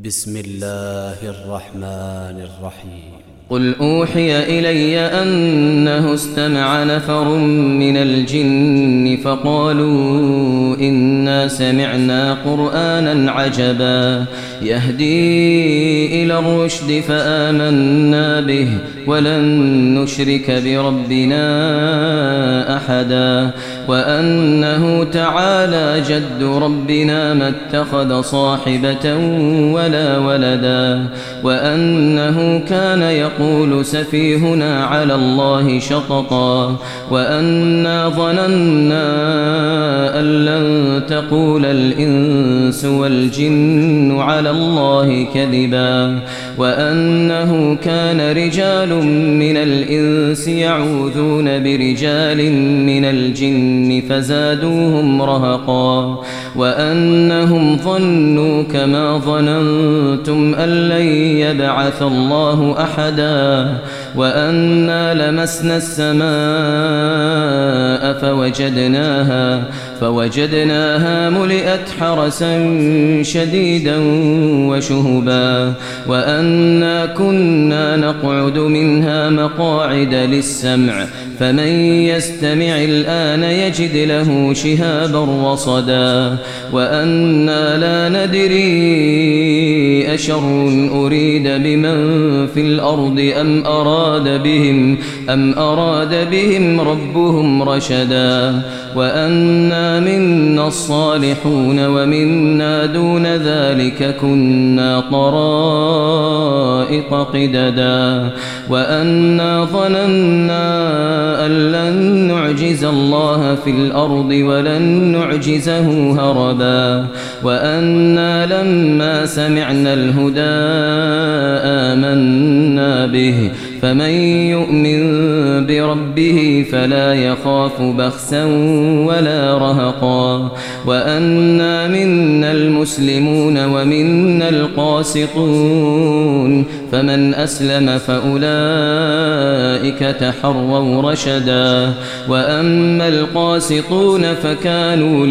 بسم الله الرحمن الرحيم. قل أوحي إلي أنه استمع نفر من الجن فقالوا إنا سمعنا قرآنا عجبا يهدي إلى الرشد فآمنا به ولن نشرك بربنا أحدا وأنه تعالى جد ربنا ما اتخذ صاحبة ولا ولدا وأنه كان يقول سفيهنا على الله شططا وأنا ظننا أن لن تقول الإنس والجن على الله كذبا وأنه كان رجال من الإنس يعوذون برجال من الجن فزادوهم رهقا وأنهم ظنوا كما ظننتم أن لن يبعث الله أحدا وأنا لمسنا السماء فوجدناها ملئت حرسا شديدا وشهبا وأنا كنا نقعد منها مقاعد للسمع فمن يستمع الآن يجد له شهابا رصدا وأنا لا ندري أشر أريد بمن في الأرض أم أراد بهم ربهم رشدا وأنا منا الصالحون ومنا دون ذلك كنا طرائق قددا وأنا ظننا أن لن نعجز الله في الأرض ولن نعجزه هربا وأنا لما سمعنا الهدى آمنا به فمن يؤمن بربه فلا يخاف بخسا ولا رهقا وأنا منا المسلمون ومنا القاسطون فمن أسلم فأولئك تحروا رشدا وأما القاسطون فكانوا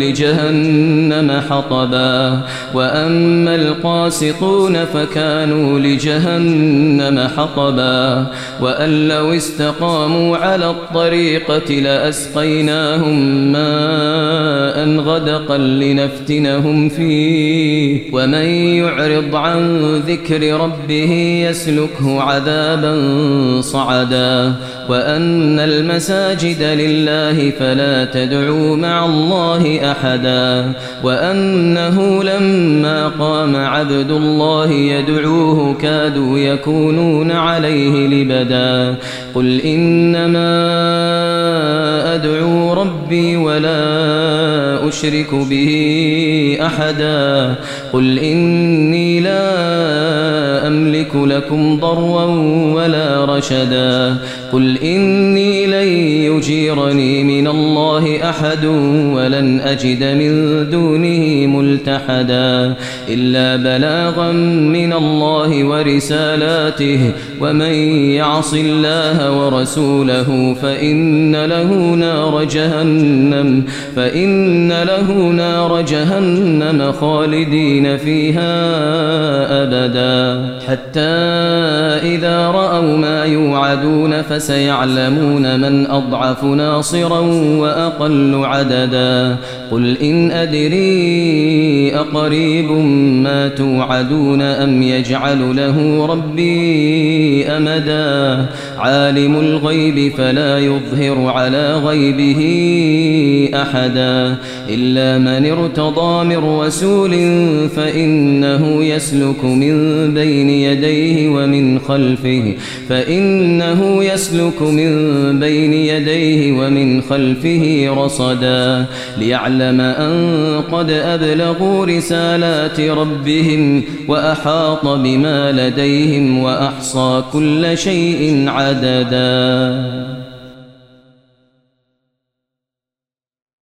لجهنم حطبا وأن لو استقاموا على الطريقة لأسقيناهم ماء غدقا لنفتنهم فيه ومن يعرض عن ذكر ربه يسلكه عذابا صعدا وأن المساجد لله فلا تدعوا مع الله أحدا وأنه لما قام عبد الله يدعوه كادوا يكونون عليه لبدا قل إنما أدعو ربي ولا أشرك به أحدا قل إني لا أملك لكم ضرا ولا رشدا قل إني لن يجيرني من الله أحد ولن أجد من دونه ملتحدا إلا بلاغا من الله ورسالاته ومن يعص الله ورسوله فإن له نار جهنم خالدين فيها أبدا حتى إذا رأوا ما يوعدون فسيعلمون من أضعف ناصرا وأقل عددا قل إن أدري أقريب ما توعدون أم يجعل له ربي أمدا عالم الغيب فلا يظهر على غيبه أحدا إلا من ارتضى من رسول فإنه يسلك من بين يديه ومن خلفه رصدا ليعلم أن قد أبلغوا رسالات ربهم وأحاط بما لديهم وأحصى كل شيء عددا.